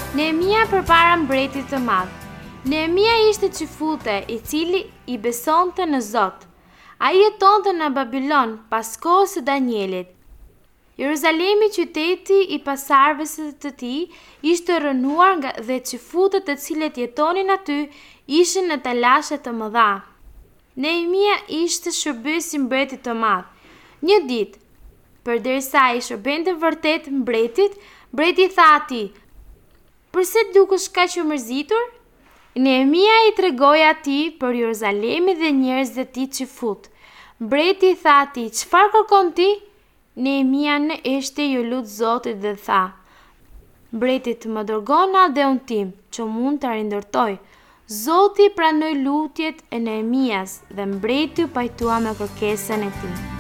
Nehemia përpara mbretit të madh. Nehemia ishte çifute i cili i besonte në Zot. Ai jetonte në Babilon pas kohës së Danielit. Jeruzalemi, qyteti i pasardhëve të tij, ishte rënuar dhe çifutët të cilët jetonin aty ishin në talashe të mëdha. Nehemia ishte shërbëes i mbretit të madh. Një ditë, përderisa ai shërbente vërtet mbretit, mbreti tha atij: "Përse dukesh kaq i mërzitur?" Nehemia i tregoi atij për Jeruzalemin dhe njerëzit e tij çifut. Mbreti tha atij: "Çfarë kërkon ti?" Nehemia në eshte ju lut Zotit dhe tha: "Mbreti më dërgon në adheun tim që mund ta rindërtoj." Zoti pranoi lutjet e Nehemias dhe mbreti u pajtua me kërkesën e tij.